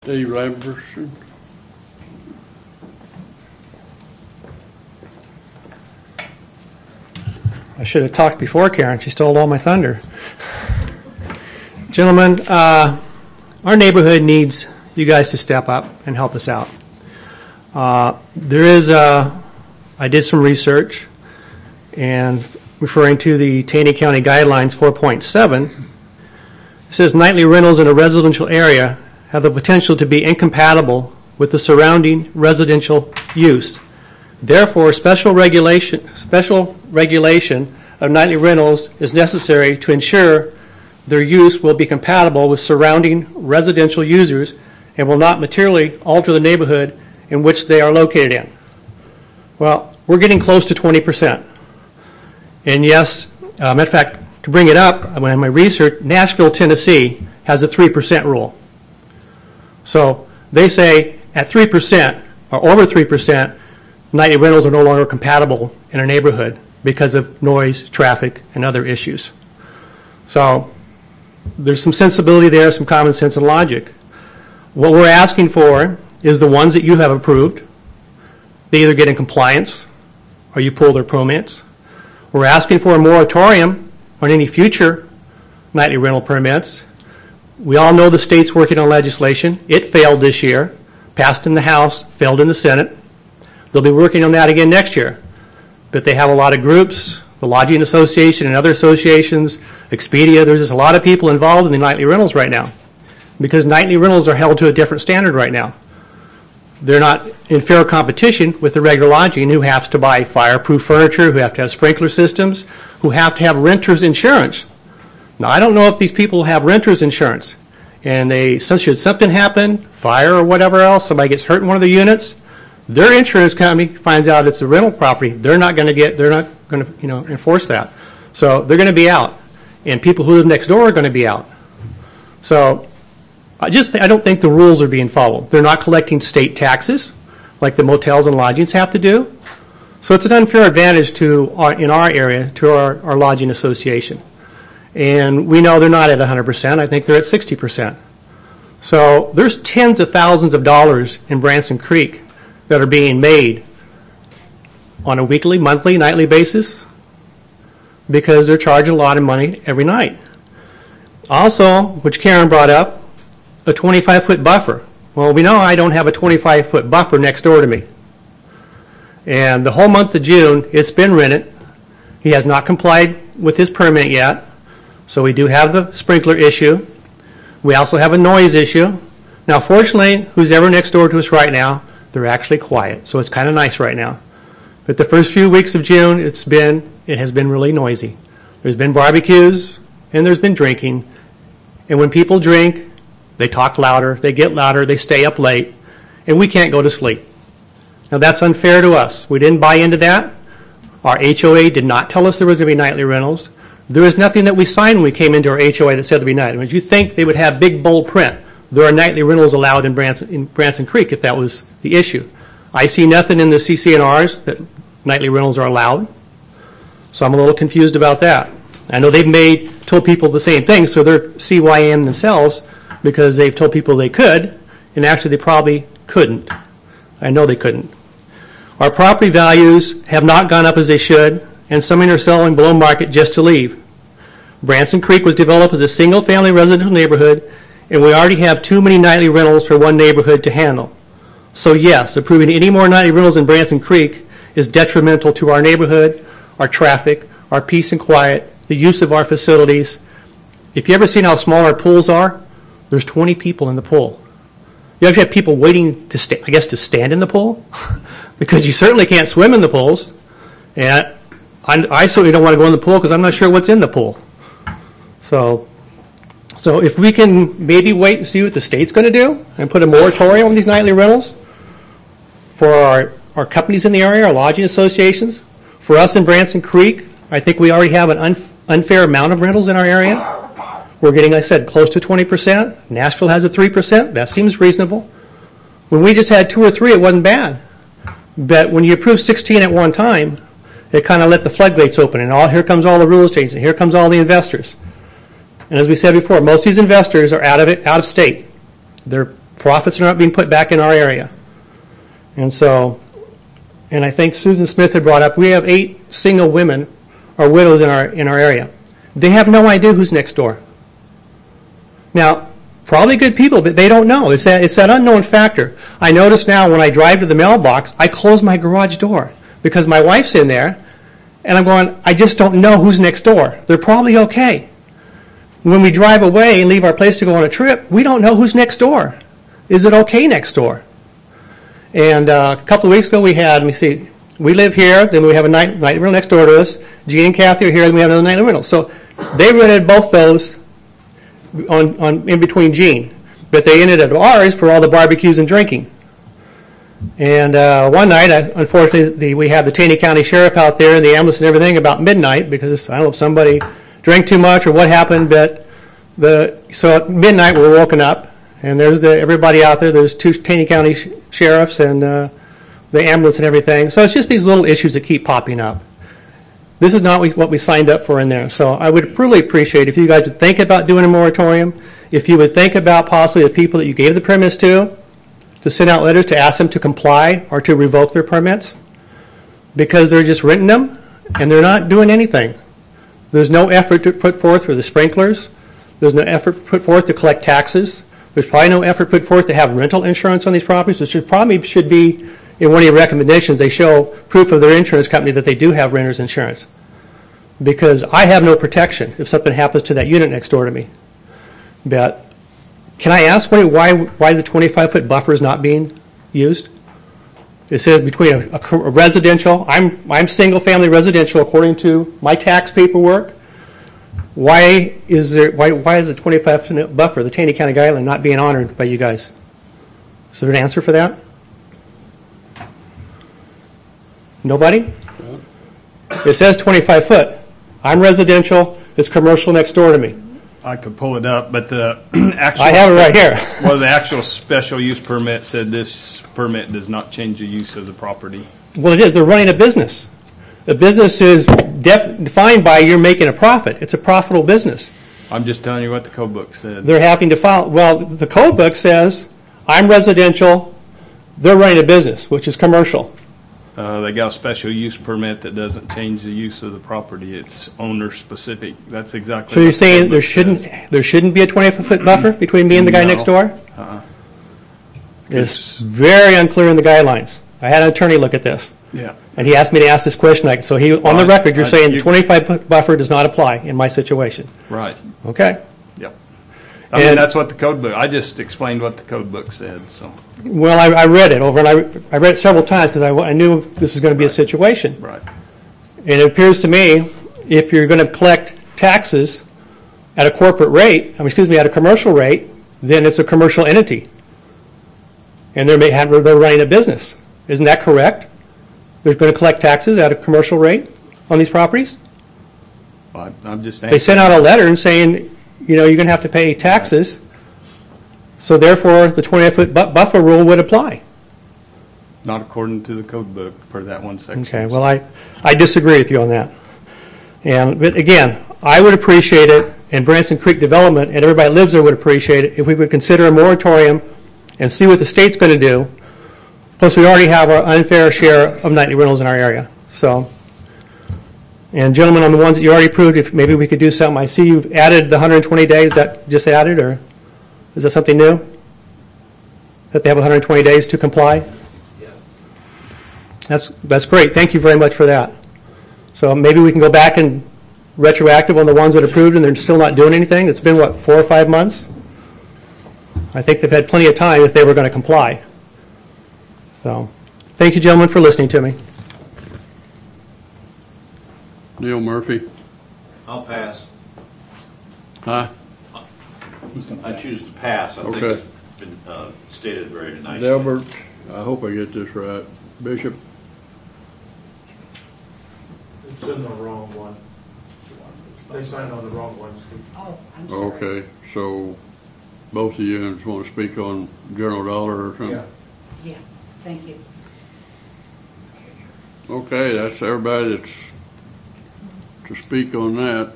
Dave Laverson. I should have talked before Karen. She stole all my thunder. Gentlemen, our neighborhood needs you guys to step up and help us out. I did some research, and referring to the Taney County Guidelines 4.7, it says nightly rentals in a residential area have the potential to be incompatible with the surrounding residential use. Therefore, special regulation of nightly rentals is necessary to ensure their use will be compatible with surrounding residential users and will not materially alter the neighborhood in which they are located in. Well, we're getting close to 20%. And yes, matter of fact, to bring it up, in my research, Nashville, Tennessee has a 3% rule. So they say at 3% or over 3%, nightly rentals are no longer compatible in a neighborhood because of noise, traffic, and other issues. So there's some sensibility there, some common sense and logic. What we're asking for is the ones that you have approved. They either get in compliance or you pull their permits. We're asking for a moratorium on any future nightly rental permits. We all know the state's working on legislation. It failed this year, passed in the House, failed in the Senate. They'll be working on that again next year. But they have a lot of groups, the Lodging Association and other associations, Expedia. There's just a lot of people involved in the nightly rentals right now because nightly rentals are held to a different standard right now. They're not in fair competition with the regular lodging who have to buy fireproof furniture, who have to have sprinkler systems, who have to have renter's insurance. Now, I don't know if these people have renter's insurance, and should something happen, fire or whatever else, somebody gets hurt in one of the units, their insurance company finds out it's a rental property. They're not going to enforce that. So they're going to be out, and people who live next door are going to be out. So I don't think the rules are being followed. They're not collecting state taxes like the motels and lodgings have to do. So it's an unfair advantage in our area to our lodging association. And we know they're not at 100%. I think they're at 60%. So there's tens of thousands of dollars in Branson Creek that are being made on a weekly, monthly, nightly basis because they're charging a lot of money every night. Also, which Karen brought up, a 25-foot buffer. Well, we know I don't have a 25-foot buffer next door to me. And the whole month of June, it's been rented. He has not complied with his permit yet. So we do have the sprinkler issue. We also have a noise issue. Now, fortunately, who's ever next door to us right now, they're actually quiet. So it's kind of nice right now. But the first few weeks of June, it has been really noisy. There's been barbecues and there's been drinking. And when people drink, they talk louder, they get louder, they stay up late, and we can't go to sleep. Now, that's unfair to us. We didn't buy into that. Our HOA did not tell us there was going to be nightly rentals. There was nothing that we signed when we came into our HOA that said there'd be nightly rentals. You think they would have big, bold print. There are nightly rentals allowed in Branson Creek if that was the issue. I see nothing in the CC&Rs that nightly rentals are allowed. So I'm a little confused about that. I know they've told people the same thing, so they're CYM themselves because they've told people they could, and actually they probably couldn't. I know they couldn't. Our property values have not gone up as they should, and some are selling below market just to leave. Branson Creek was developed as a single-family residential neighborhood, and we already have too many nightly rentals for one neighborhood to handle. So yes, approving any more nightly rentals in Branson Creek is detrimental to our neighborhood, our traffic, our peace and quiet, the use of our facilities. If you ever seen how small our pools are, there's 20 people in the pool. You actually have people waiting to stand in the pool because you certainly can't swim in the pools. And I certainly don't want to go in the pool because I'm not sure what's in the pool. So if we can maybe wait and see what the state's going to do and put a moratorium on these nightly rentals for our companies in the area, our lodging associations, for us in Branson Creek, I think we already have an unfair amount of rentals in our area. We're getting, like I said, close to 20%. Nashville has a 3%. That seems reasonable. When we just had 2 or 3, it wasn't bad. But when you approve 16 at one time, it kind of let the floodgates open, and here comes all the real estate, and here comes all the investors. And as we said before, most of these investors are out of state. They're Profits are not being put back in our area. And so, and I think Susan Smith had brought up, we have 8 single women or widows in our area. They have no idea who's next door. Now, probably good people, but they don't know. It's that unknown factor. I notice now when I drive to the mailbox, I close my garage door because my wife's in there, and I'm going, I just don't know who's next door. They're probably okay. When we drive away and leave our place to go on a trip, we don't know who's next door. Is it okay next door? And a couple of weeks ago we had, let me see, we live here, then we have a nightly rental next door to us. Jean and Kathy are here, then we have another nightly rental. So they rented both those on in between Jean, but they ended at ours for all the barbecues and drinking. And one night, unfortunately, we had the Taney County Sheriff out there and the ambulance and everything about midnight because I don't know if somebody drank too much or what happened, but so at midnight we were woken up and there's everybody out there. There's 2 Taney County sheriffs and the ambulance and everything. So it's just these little issues that keep popping up. This is not what we signed up for in there. So I would really appreciate if you guys would think about doing a moratorium, if you would think about possibly the people that you gave the permits to send out letters to ask them to comply or to revoke their permits, because they're just renting them and they're not doing anything. There's no effort to put forth for the sprinklers. There's no effort put forth to collect taxes. There's probably no effort put forth to have rental insurance on these properties. It should be in one of your recommendations, they show proof of their insurance company that they do have renter's insurance. Because I have no protection if something happens to that unit next door to me. But can I ask why the 25-foot buffer is not being used? It says between a residential, I'm single-family residential according to my tax paperwork. Why is the 25-foot buffer, the Taney County guideline, not being honored by you guys? Is there an answer for that? Nobody? It says 25 foot. I'm residential. It's commercial next door to me. I could pull it up, but the actual... I have it right here. Well, the actual special use permit said this permit does not change the use of the property. Well, it is. They're running a business. The business is defined by you're making a profit. It's a profitable business. I'm just telling you what the code book said. They're having to file... Well, the code book says I'm residential. They're running a business, which is commercial. They got a special use permit that doesn't change the use of the property. It's owner specific. That's exactly. So you're saying there shouldn't be a 25-foot buffer between me and the guy next door? It's very unclear in the guidelines. I had an attorney look at this. Yeah. And he asked me to ask this question. So on the record, you're saying the 25-foot buffer does not apply in my situation. Right. Okay. Yep. I mean, that's what the code book. I just explained what the code book said. So. Well, I read it over, and I read it several times because I knew this was going to be a situation. Right. And it appears to me, if you're going to collect taxes at a corporate rate, at a commercial rate, then it's a commercial entity, and they're running a business. Isn't that correct? They're going to collect taxes at a commercial rate on these properties. Well, I'm just. They sent out a letter saying, you're going to have to pay taxes. So therefore, the 25-foot buffer rule would apply. Not according to the code book per that one section. Okay, well, I disagree with you on that. But again, I would appreciate it, and Branson Creek Development and everybody that lives there would appreciate it if we would consider a moratorium and see what the state's going to do. Plus, we already have our unfair share of nightly rentals in our area. So, and gentlemen, on the ones that you already approved, if maybe we could do something. I see you've added the 120 days. Is that just added, or is that something new? That they have 120 days to comply? Yes. That's great. Thank you very much for that. So maybe we can go back and retroactive on the ones that are approved and they're still not doing anything. It's been, 4 or 5 months? I think they've had plenty of time if they were going to comply. So thank you, gentlemen, for listening to me. Neil Murphy. I'll pass. Huh? I choose to pass. I think it's been stated very nicely. Delbert, I hope I get this right. Bishop. It's in the wrong one. They signed on the wrong one. Oh, I'm sorry. Okay, so both of you just want to speak on General Dollar or something? Yeah, thank you. Okay, that's everybody that's to speak on that.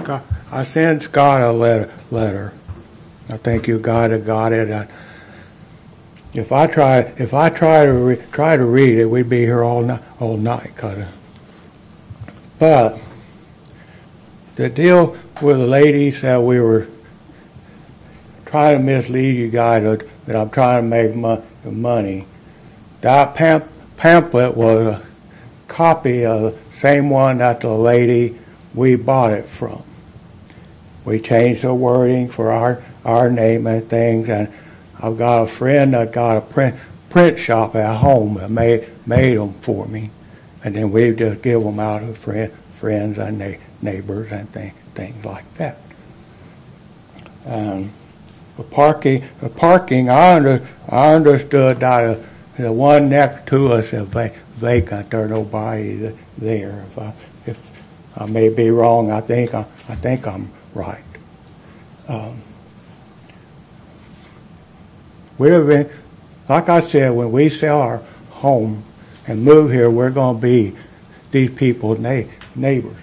I sent Scott a letter. I think you got it. If I try to read it, we'd be here all night. But the deal with the lady said we were trying to mislead you guys that I'm trying to make money. That pamphlet was a copy of the same one that the lady we bought it from. We changed the wording for our name and things, and I've got a friend that got a print shop at home that made them for me, and then we just give them out to friends and neighbors and things like that. The parking, I understood that the one next to us is vacant. There's nobody there. If I may be wrong, I think I'm right. Like I said, when we sell our home and move here, we're going to be these people's neighbors.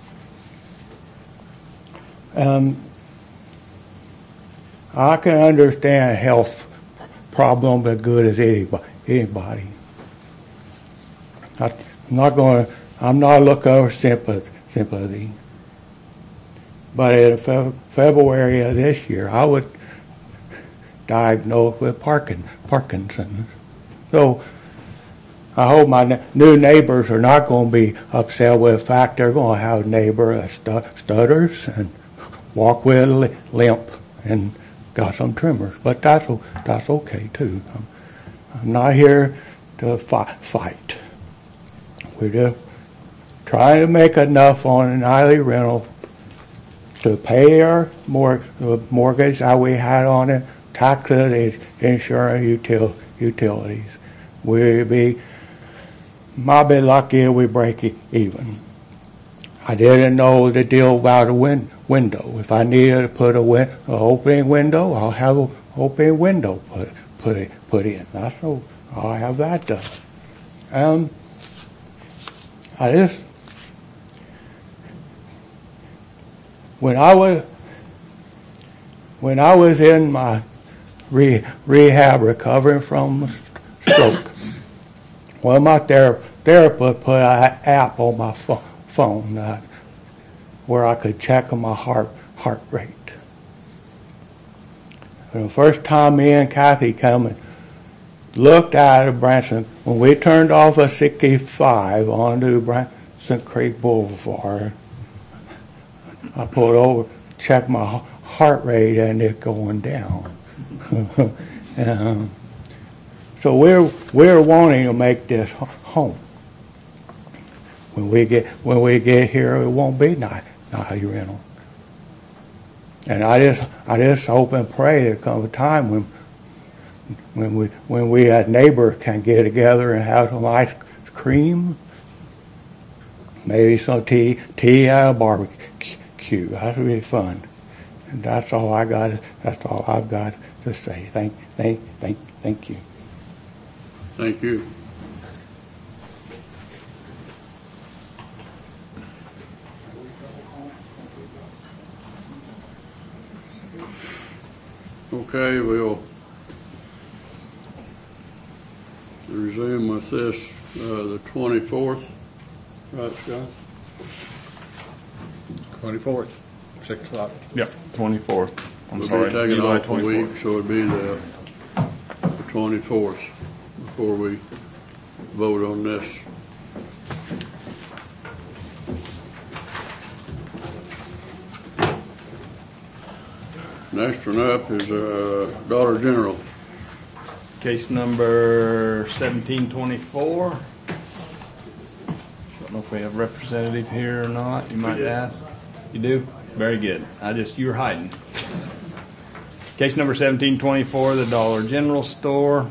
I can understand health problems as good as anybody. I'm not looking for sympathy. But in February of this year, I was diagnosed with Parkinson's. So I hope my new neighbors are not going to be upset with the fact they're going to have a neighbor that stutters and walk with a limp and got some tremors. But that's okay too. I'm not here to fight. We're just trying to make enough on an nightly rental to pay our mortgage that we had on it, taxes, insurance, utilities. Might be lucky if we break even. I didn't know the deal about a window. If I needed to put an opening window, I'll have an opening window put in. I'll have that done. When I was in my rehab recovering from stroke, one of my therapists put an app on my phone where I could check my heart rate. And the first time me and Kathy come and looked at Branson, when we turned off at 65 onto Branson Creek Boulevard, I pulled over, checked my heart rate, and it's going down. So we're wanting to make this home. When we get here, it won't be nightly rental. And I just hope and pray there comes a time when we as neighbors can get together and have some ice cream, maybe some tea at a barbecue. That's really fun. And that's all I've got to say. Thank you. Thank you. Okay, we'll resume with this the 24th. Right, Scott? 24th, 6 o'clock. Yep, 24th. We'll be taking off a week, so it'll be the 24th before we vote on this. Next one up is Dollar General. Case number 1724. Don't know if we have a representative here or not. You might ask. You do? Very good. You were hiding. Case number 1724, the Dollar General store.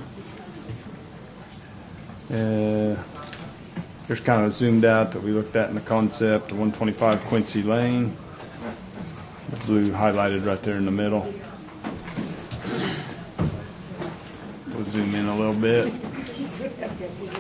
Here's kind of zoomed out that we looked at in the concept, 125 Quincy Lane. The blue highlighted right there in the middle. We'll zoom in a little bit.